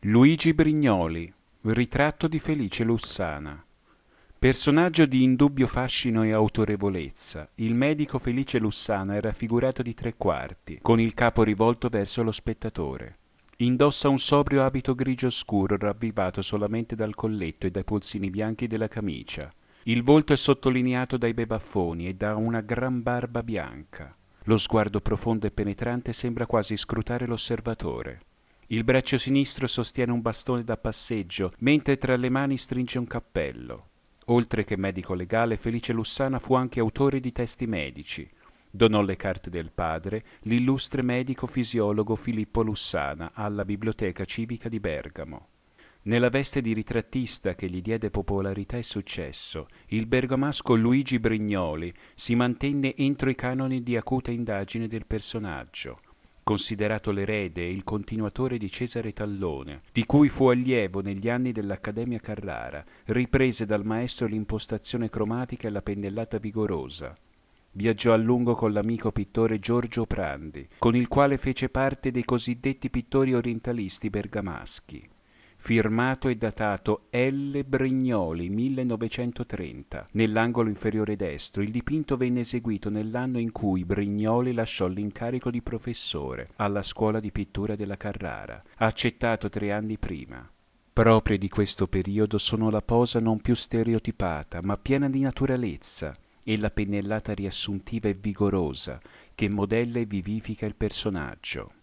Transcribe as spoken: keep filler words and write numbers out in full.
Luigi Brignoli, ritratto di Felice Lussana. Personaggio di indubbio fascino e autorevolezza, il medico Felice Lussana è raffigurato di tre quarti, con il capo rivolto verso lo spettatore. Indossa un sobrio abito grigio scuro ravvivato solamente dal colletto e dai polsini bianchi della camicia. Il volto è sottolineato dai bei baffoni e da una gran barba bianca. Lo sguardo profondo e penetrante sembra quasi scrutare l'osservatore. Il braccio sinistro sostiene un bastone da passeggio, mentre tra le mani stringe un cappello. Oltre che medico legale, Felice Lussana fu anche autore di testi medici. Donò le carte del padre, l'illustre medico fisiologo Filippo Lussana, alla Biblioteca Civica di Bergamo. Nella veste di ritrattista che gli diede popolarità e successo, il bergamasco Luigi Brignoli si mantenne entro i canoni di acuta indagine del personaggio. Considerato l'erede e il continuatore di Cesare Tallone, di cui fu allievo negli anni dell'Accademia Carrara, riprese dal maestro l'impostazione cromatica e la pennellata vigorosa. Viaggiò a lungo con l'amico pittore Giorgio Prandi, con il quale fece parte dei cosiddetti pittori orientalisti bergamaschi. Firmato e datato L. Brignoli millenovecentotrenta. Nell'angolo inferiore destro il dipinto venne eseguito nell'anno in cui Brignoli lasciò l'incarico di professore alla scuola di pittura della Carrara, accettato tre anni prima. Proprie di questo periodo sono la posa non più stereotipata, ma piena di naturalezza, e la pennellata riassuntiva e vigorosa che modella e vivifica il personaggio.